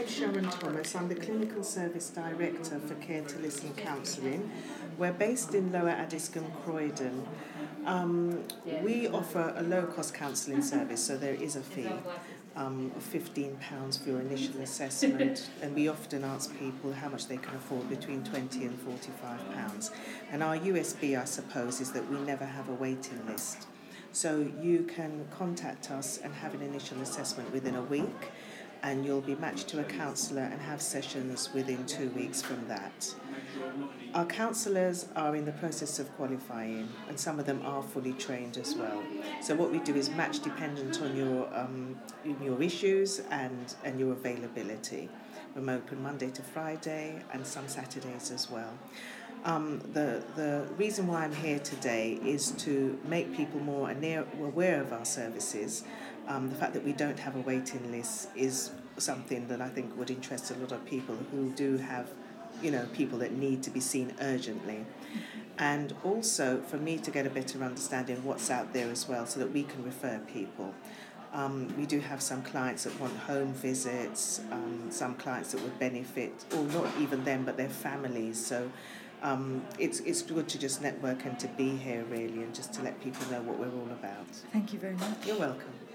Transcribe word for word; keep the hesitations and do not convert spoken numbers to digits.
name's Sharon Thomas. I'm the Clinical Service Director for Care to Listen Counselling. We're based in Lower Addiscombe, Croydon. Um, we offer a low-cost counselling service, so there is a fee um, of fifteen pounds for your initial assessment, and we often ask people how much they can afford, between twenty and forty-five pounds. And our U S B, I suppose, is that we never have a waiting list. So you can contact us and have an initial assessment within a week, and you'll be matched to a counsellor and have sessions within two weeks from that. Our counsellors are in the process of qualifying, and some of them are fully trained as well. So what we do is match dependent on your um, your issues and, and your availability. We're open Monday to Friday and some Saturdays as well. Um, the, the reason why I'm here today is to make people more aware of our services. Um, the fact that we don't have a waiting list is something that I think would interest a lot of people who do have, you know, people that need to be seen urgently. And also for me to get a better understanding of what's out there as well, so that we can refer people. Um, we do have some clients that want home visits, um, some clients that would benefit, or not even them, but their families. So um, it's it's good to just network and to be here really, and just to let people know what we're all about. Thank you very much. You're welcome.